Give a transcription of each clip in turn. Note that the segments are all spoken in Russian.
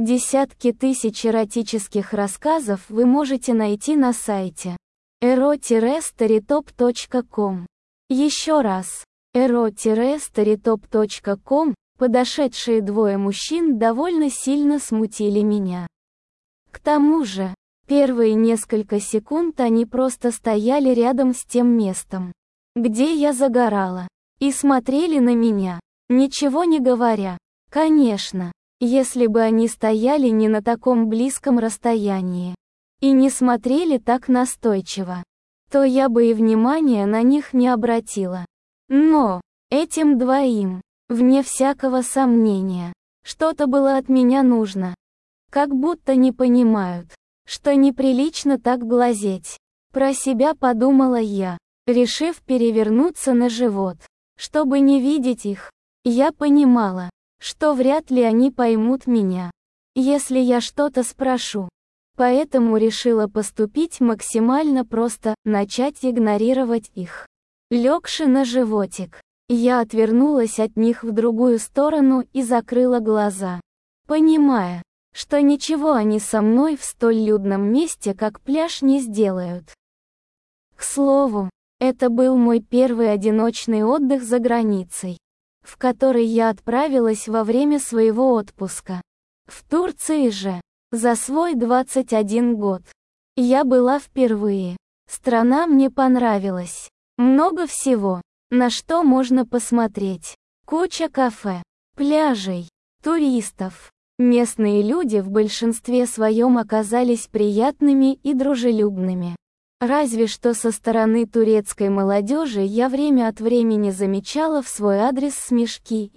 Десятки тысяч эротических рассказов вы можете найти на сайте ero-storytop.com. Еще раз, ero-storytop.com. Подошедшие двое мужчин довольно сильно смутили меня. К тому же, первые несколько секунд они просто стояли рядом с тем местом, где я загорала, и смотрели на меня, ничего не говоря. Конечно, если бы они стояли не на таком близком расстоянии и не смотрели так настойчиво, то я бы и внимания на них не обратила. Но этим двоим, вне всякого сомнения, что-то было от меня нужно. Как будто не понимают, что неприлично так глазеть. Про себя подумала я, решив перевернуться на живот, чтобы не видеть их. Я понимала, что вряд ли они поймут меня, если я что-то спрошу. Поэтому решила поступить максимально просто, начать игнорировать их. Легши на животик, я отвернулась от них в другую сторону и закрыла глаза, понимая, что ничего они со мной в столь людном месте, как пляж, не сделают. К слову, это был мой первый одиночный отдых за границей, в который я отправилась во время своего отпуска. В Турции же, за свой 21 год, я была впервые. Страна мне понравилась. Много всего, на что можно посмотреть. Куча кафе, пляжей, туристов. Местные люди в большинстве своем оказались приятными и дружелюбными. Разве что со стороны турецкой молодежи я время от времени замечала в свой адрес смешки,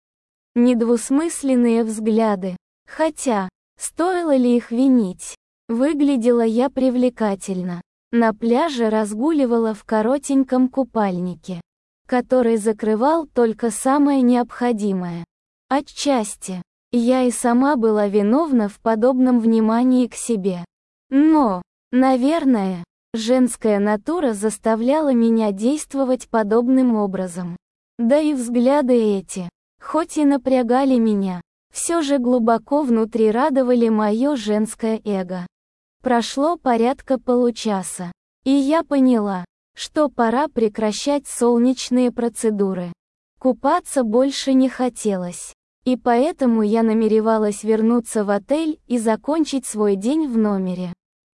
недвусмысленные взгляды. Хотя, стоило ли их винить? Выглядела я привлекательно. На пляже разгуливала в коротеньком купальнике, который закрывал только самое необходимое. Отчасти, я и сама была виновна в подобном внимании к себе. Но, наверное, женская натура заставляла меня действовать подобным образом. Да и взгляды эти, хоть и напрягали меня, все же глубоко внутри радовали мое женское эго. Прошло порядка получаса, и я поняла, что пора прекращать солнечные процедуры. Купаться больше не хотелось. И поэтому я намеревалась вернуться в отель и закончить свой день в номере.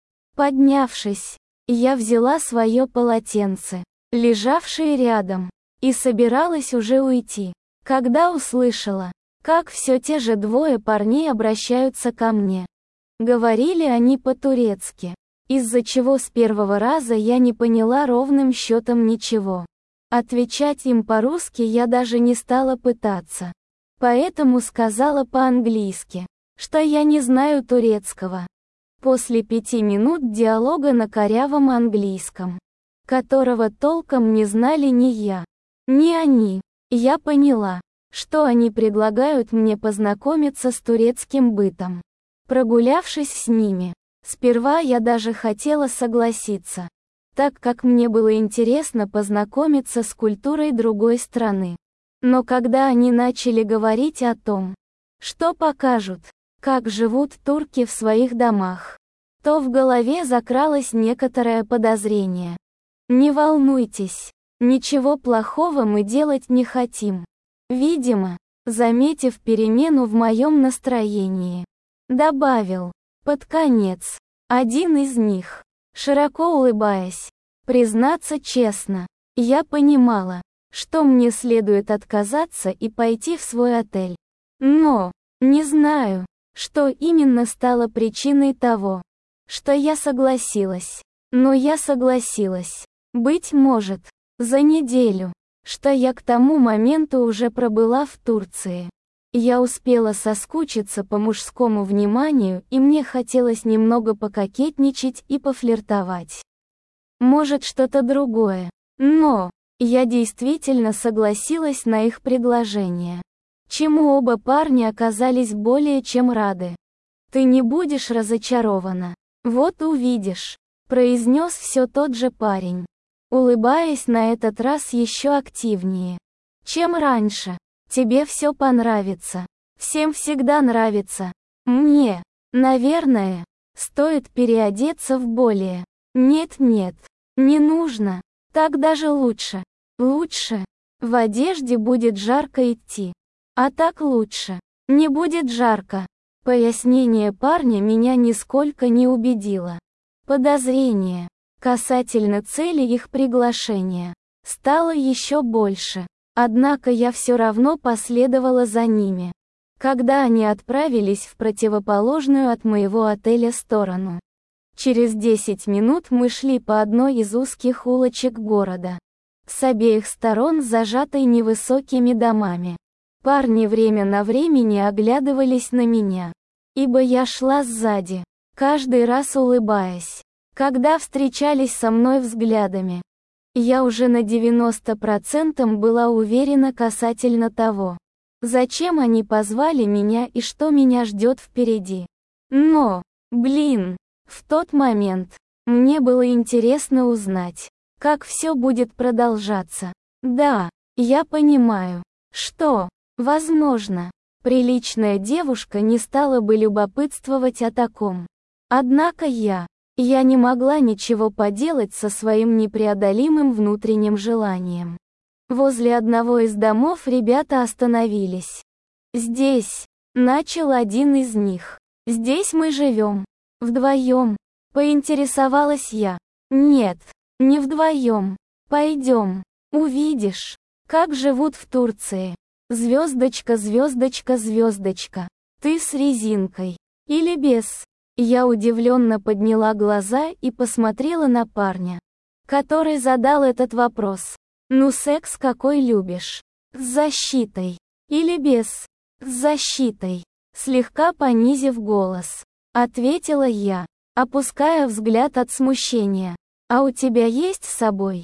Поднявшись, я взяла свое полотенце, лежавшее рядом, и собиралась уже уйти, когда услышала, как все те же двое парней обращаются ко мне. Говорили они по-турецки, из-за чего с первого раза я не поняла ровным счетом ничего. Отвечать им по-русски я даже не стала пытаться. Поэтому сказала по-английски, что я не знаю турецкого. После 5 минут диалога на корявом английском, которого толком не знали ни я, ни они, я поняла, что они предлагают мне познакомиться с турецким бытом. Прогулявшись с ними, сперва я даже хотела согласиться, так как мне было интересно познакомиться с культурой другой страны. Но когда они начали говорить о том, что покажут, как живут турки в своих домах, то в голове закралось некоторое подозрение. Не волнуйтесь, ничего плохого мы делать не хотим. Видимо, заметив перемену в моем настроении, добавил, под конец, один из них, широко улыбаясь. Признаться честно, я понимала, что мне следует отказаться и пойти в свой отель. Но, не знаю, что именно стало причиной того, что я согласилась. Но я согласилась. Быть может, за неделю, что я к тому моменту уже пробыла в Турции. Я успела соскучиться по мужскому вниманию, и мне хотелось немного пококетничать и пофлиртовать. Может, что-то другое. Но я действительно согласилась на их предложение, чему оба парня оказались более чем рады. «Ты не будешь разочарована. Вот увидишь», — произнес все тот же парень, улыбаясь на этот раз еще активнее, чем раньше. «Тебе все понравится. Всем всегда нравится. Мне, наверное, стоит переодеться в более. Нет-нет, не нужно. Так даже лучше. Лучше. В одежде будет жарко идти. А так лучше. Не будет жарко. Пояснение парня меня нисколько не убедило. Подозрение касательно цели их приглашения стало еще больше. Однако я все равно последовала за ними, когда они отправились в противоположную от моего отеля сторону. Через 10 минут мы шли по одной из узких улочек города, с обеих сторон зажатой невысокими домами. Парни время на времени оглядывались на меня, ибо я шла сзади, каждый раз улыбаясь, когда встречались со мной взглядами. Я уже на 90% была уверена касательно того, зачем они позвали меня и что меня ждет впереди. Но, блин, в тот момент, мне было интересно узнать, как все будет продолжаться. Да, я понимаю, что, возможно, приличная девушка не стала бы любопытствовать о таком. Однако я не могла ничего поделать со своим непреодолимым внутренним желанием. Возле одного из домов ребята остановились. «Здесь», — начал один из них. «Здесь мы живем. Вдвоем», — поинтересовалась я. «Нет, не вдвоем. Пойдем. Увидишь, как живут в Турции. Звездочка, звездочка, звездочка. Ты с резинкой. Или без?» Я удивленно подняла глаза и посмотрела на парня, который задал этот вопрос. «Ну, секс какой любишь? С защитой. Или без? С защитой?» Слегка понизив голос, ответила я, опуская взгляд от смущения. «А у тебя есть с собой?»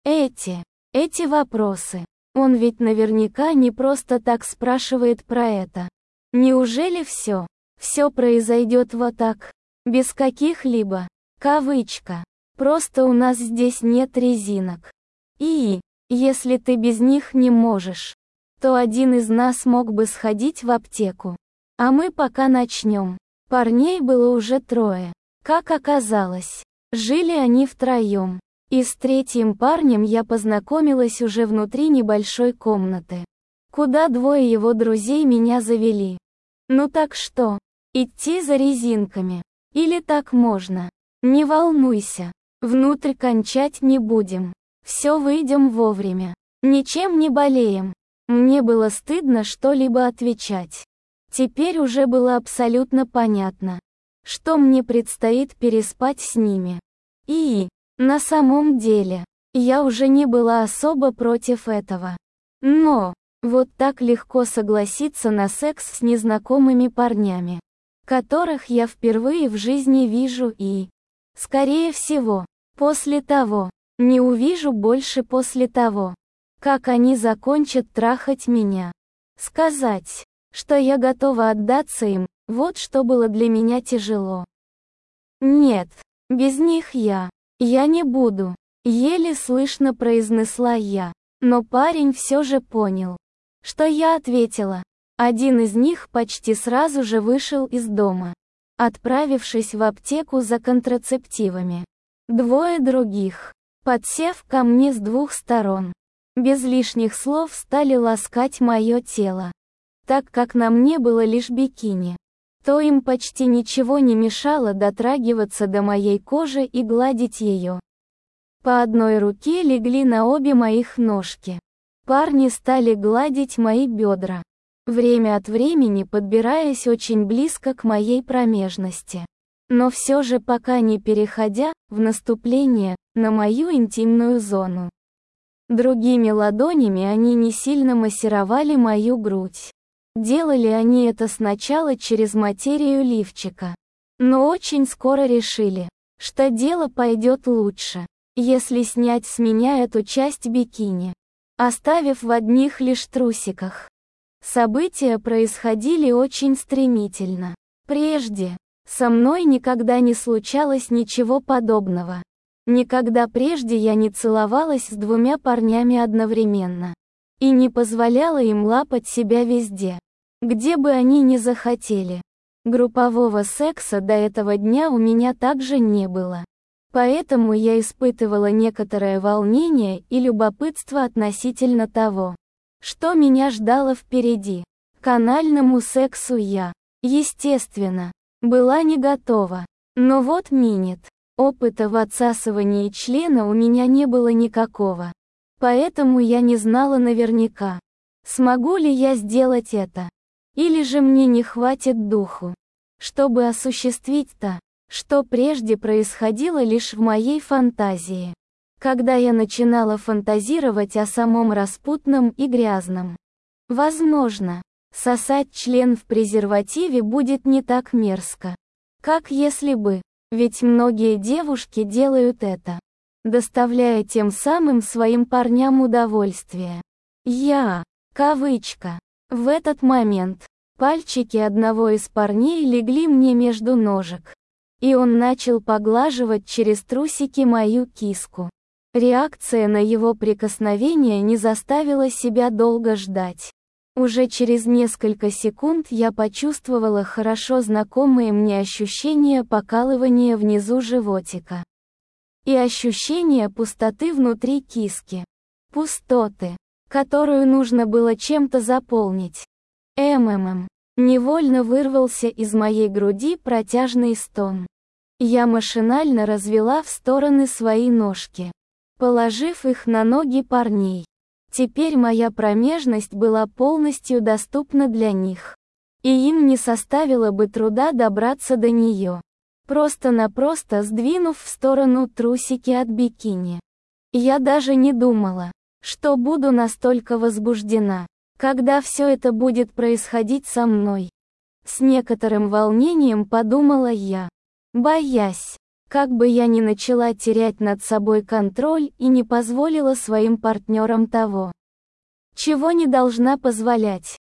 Эти вопросы. Он ведь наверняка не просто так спрашивает про это. Неужели все произойдет вот так, без каких-либо, кавычка, просто у нас здесь нет резинок. И, если ты без них не можешь, то один из нас мог бы сходить в аптеку. А мы пока начнем. Парней было уже 3. Как оказалось, жили они втроем. И с третьим парнем я познакомилась уже внутри небольшой комнаты, куда 2 его друзей меня завели. Ну так что, идти за резинками? Или так можно? Не волнуйся, внутрь кончать не будем. Все выйдем вовремя. Ничем не болеем. Мне было стыдно что-либо отвечать. Теперь уже было абсолютно понятно, что мне предстоит переспать с ними. И, на самом деле, я уже не была особо против этого. Но, вот так легко согласиться на секс с незнакомыми парнями, которых я впервые в жизни вижу и, скорее всего, после того, не увижу больше после того, как они закончат трахать меня. Сказать, что я готова отдаться им, вот что было для меня тяжело. Нет, без них я не буду, еле слышно произнесла я, но парень все же понял, что я ответила. Один из них почти сразу же вышел из дома, отправившись в аптеку за контрацептивами. 2 других, подсев ко мне с 2 сторон, без лишних слов стали ласкать мое тело. Так как на мне было лишь бикини, то им почти ничего не мешало дотрагиваться до моей кожи и гладить ее. По одной руке легли на обе моих ножки. Парни стали гладить мои бедра, время от времени подбираясь очень близко к моей промежности, но все же пока не переходя в наступление на мою интимную зону. Другими ладонями они не сильно массировали мою грудь. Делали они это сначала через материю лифчика, но очень скоро решили, что дело пойдет лучше, если снять с меня эту часть бикини, оставив в одних лишь трусиках. События происходили очень стремительно. Прежде со мной никогда не случалось ничего подобного. Никогда прежде я не целовалась с 2 парнями одновременно и не позволяла им лапать себя везде, где бы они ни захотели. Группового секса до этого дня у меня также не было. Поэтому я испытывала некоторое волнение и любопытство относительно того, что меня ждало впереди. К анальному сексу я, естественно, была не готова. Но вот минет. Опыта в отсасывании члена у меня не было никакого. Поэтому я не знала наверняка, смогу ли я сделать это. Или же мне не хватит духу, чтобы осуществить то, что прежде происходило лишь в моей фантазии. Когда я начинала фантазировать о самом распутном и грязном. Возможно, сосать член в презервативе будет не так мерзко, как если бы, ведь многие девушки делают это, доставляя тем самым своим парням удовольствие. Кавычка. В этот момент, пальчики одного из парней легли мне между ножек, и он начал поглаживать через трусики мою киску. Реакция на его прикосновение не заставила себя долго ждать. Уже через несколько секунд я почувствовала хорошо знакомые мне ощущения покалывания внизу животика. И ощущение пустоты внутри киски. Пустоты, которую нужно было чем-то заполнить. Невольно вырвался из моей груди протяжный стон. Я машинально развела в стороны свои ножки, положив их на ноги парней. Теперь моя промежность была полностью доступна для них. И им не составило бы труда добраться до нее, просто-напросто сдвинув в сторону трусики от бикини. Я даже не думала, что буду настолько возбуждена, когда все это будет происходить со мной. С некоторым волнением подумала я, боясь, как бы я ни начала терять над собой контроль и не позволила своим партнерам того, чего не должна позволять.